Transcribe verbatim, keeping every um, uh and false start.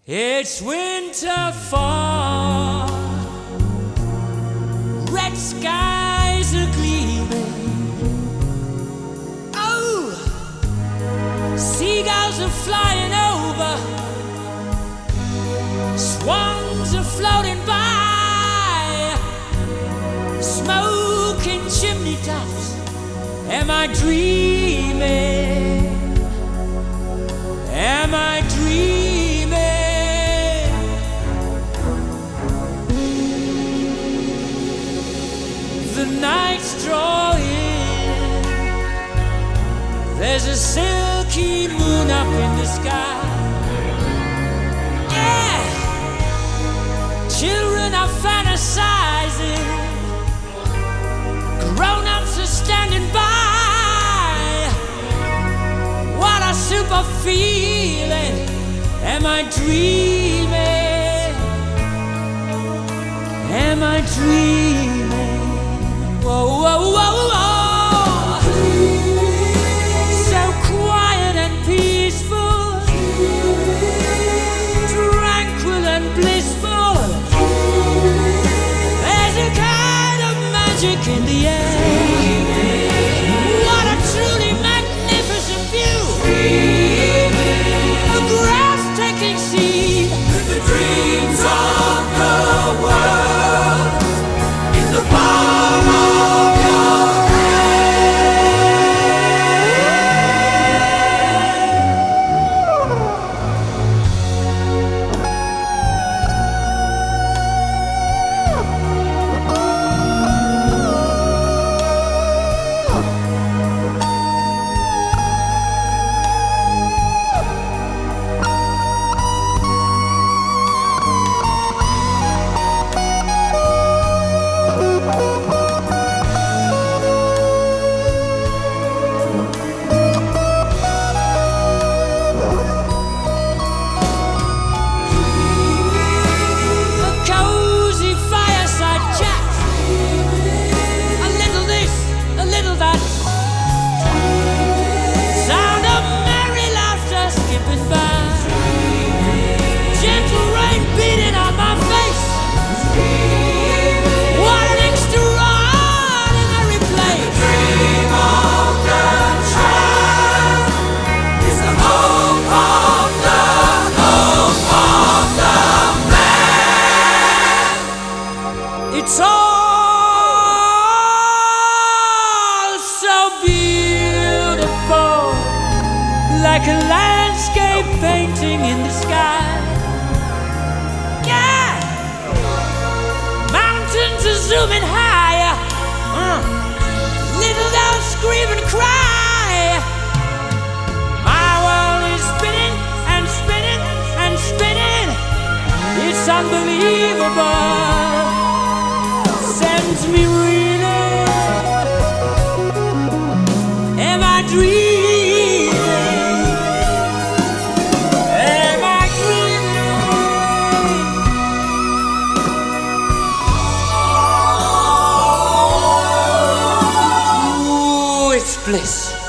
It's winter fall, red skies are gleaming. Oh, seagulls are flying over, swans are floating by, smoking chimney tops. Am I dreaming? Am I dreaming? The night's drawing, there's a silky moon up in the sky. Yeah, children are fantasizing, grown-ups are standing by. What a super feeling. Am I dreaming? Am I dreaming? Whoa, whoa, whoa, whoa. So quiet and peaceful, tranquil and blissful. There's a kind of magic in the air. What a truly magnificent view. A breathtaking scene. The dreams of the world in the palm of your it's all so beautiful, like a landscape painting in the sky. Yeah, mountains are zooming higher, uh. Little dogs scream and cry. My world is spinning and spinning and spinning. It's unbelievable. Sends me reeling. Am I dreaming? Am I dreaming? Ooh, it's bliss.